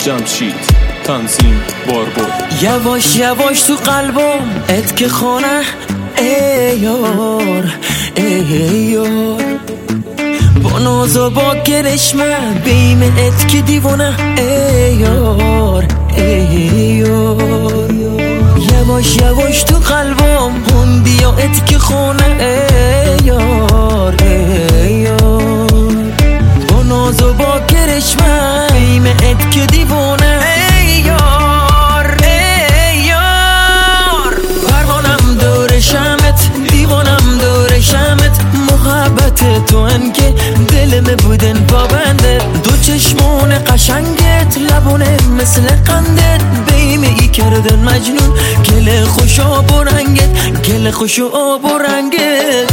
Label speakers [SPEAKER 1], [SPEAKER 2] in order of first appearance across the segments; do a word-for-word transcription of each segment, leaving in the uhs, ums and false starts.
[SPEAKER 1] جمشید تنظیم باربر.
[SPEAKER 2] یواش یواش تو قلبم ات که خانه ای یار ای یار، با ناز و با کرشمه بیم ات که دیوانه ای یار ای یار. یواش یواش تو قلبم هندی و ات که خانه ای یار ای یار، با ناز و با کرشمه بیم ات که دیوانه ای یار ای یار. پروانم دور شمت دیوانم دور شمت، محبت تو انکه دلم بودن پابنده، دو چشمون قشنگت لبونه مثل قندت، بیمه ای کردن مجنون گل خوش آب و رنگت، گل خوش آب و رنگت.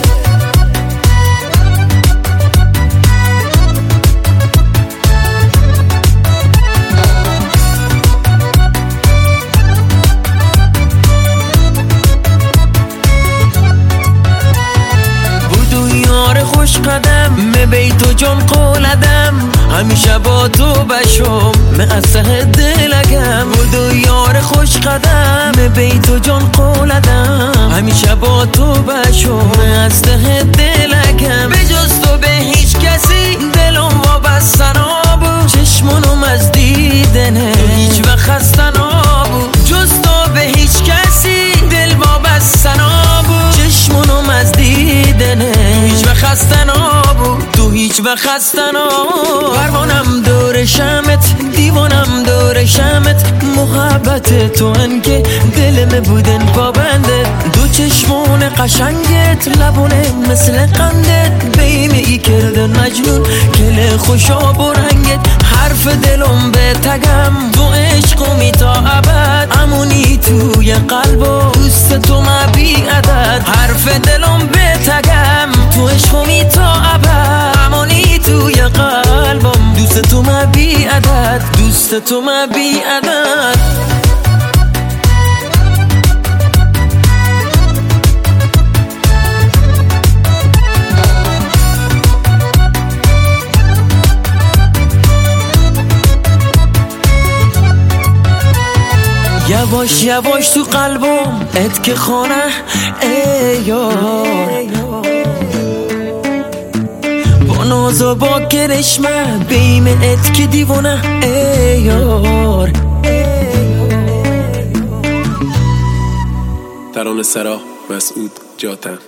[SPEAKER 2] خوش قدم می بیت و جان قولدم، همیشه با تو بشم می از ته دلگم. بودو یار خوش قدم می بیت و جان قولدم، همیشه با تو بشم می از ته دلگم. به جز تو به هیچ کسی دلم وابسته نبود، چشمونم از دیدنه هیچ وقت خسته نبود. جز تو به هیچ کسی دل وابسته نبود، چشمونم از دیدنه هیچ وقت خسته نبود، تو هیچ وقت خسته نبود. پروانم دور شمت دیوانم دور شمت، محبت تو انکه دلم بودن پابنده، دو چشمون قشنگت لبونه مثل قندت، بیمه ای کردن مجنون گل خوش آب و رنگت. حرف دلم به تگم تو عشقمی تا ابد، امونی توی قلبم دوست تو ما بی عدد. حرف دلم به تگم تو عشقمی تا ابد، امونی توی قلبم دوست تو ما بی عدد، دوست تو ما بی عدد. یواش یواش تو قلبم ات که خانه ای یار، با ناز و با کرشمه بیم ات که دیوانه ای یار.
[SPEAKER 1] ترانه سرا مسعود جاتن.